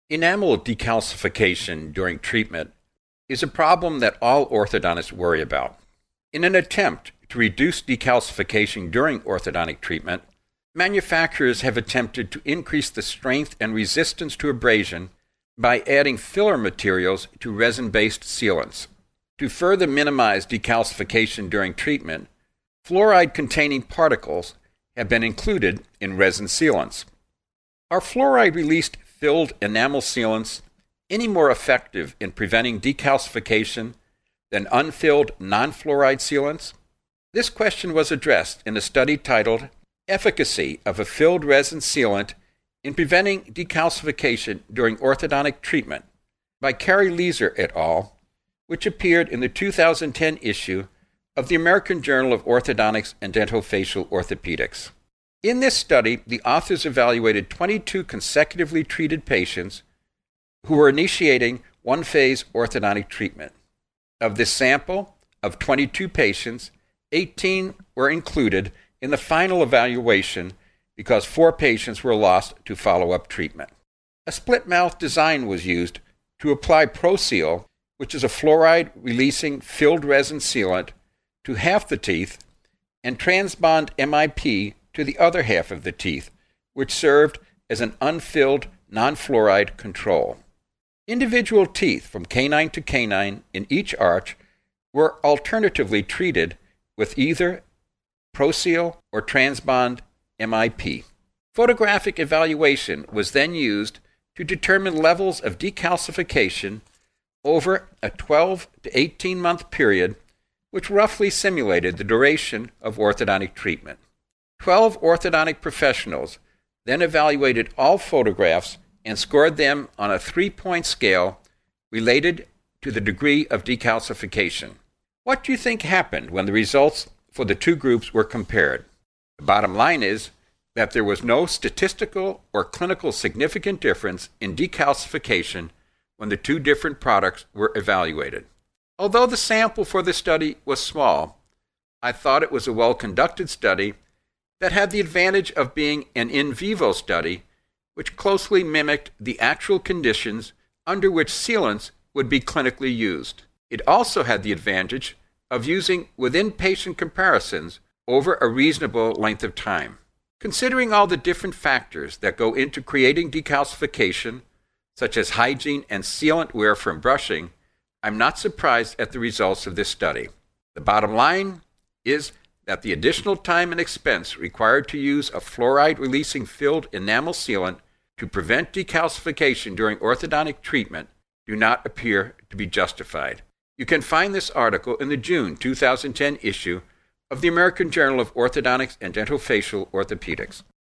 Enamel decalcification during treatment is a problem that all orthodontists worry about. In an attempt to reduce decalcification during orthodontic treatment, manufacturers have attempted to increase the strength and resistance to abrasion by adding filler materials to resin-based sealants. To further minimize decalcification during treatment, fluoride-containing particles have been included in resin sealants. Are fluoride-released filled enamel sealants any more effective in preventing decalcification than unfilled non-fluoride sealants? This question was addressed in a study titled Efficacy of a Filled Resin Sealant in Preventing Decalcification During Orthodontic Treatment by Carrie Leeser et al., which appeared in the 2010 issue of the American Journal of Orthodontics and Dentofacial Orthopedics. In this study, the authors evaluated 22 consecutively treated patients who were initiating one-phase orthodontic treatment. Of this sample of 22 patients, 18 were included in the final evaluation because 4 patients were lost to follow-up treatment. A split-mouth design was used to apply ProSeal, which is a fluoride-releasing filled resin sealant, to half the teeth, and Transbond MIP to the other half of the teeth, which served as an unfilled non-fluoride control. Individual teeth from canine to canine in each arch were alternatively treated with either ProSeal or Transbond MIP. Photographic evaluation was then used to determine levels of decalcification over a 12 to 18-month period, which roughly simulated the duration of orthodontic treatment. 12 orthodontic professionals then evaluated all photographs and scored them on a 3-point scale related to the degree of decalcification. What do you think happened when the results for the two groups were compared? The bottom line is that there was no statistical or clinical significant difference in decalcification when the two different products were evaluated. Although the sample for this study was small, I thought it was a well-conducted study that had the advantage of being an in vivo study which closely mimicked the actual conditions under which sealants would be clinically used. It also had the advantage of using within-patient comparisons over a reasonable length of time. Considering all the different factors that go into creating decalcification, such as hygiene and sealant wear from brushing, I'm not surprised at the results of this study. The bottom line is that the additional time and expense required to use a fluoride-releasing filled enamel sealant to prevent decalcification during orthodontic treatment do not appear to be justified. You can find this article in the June 2010 issue of the American Journal of Orthodontics and Dentofacial Orthopedics.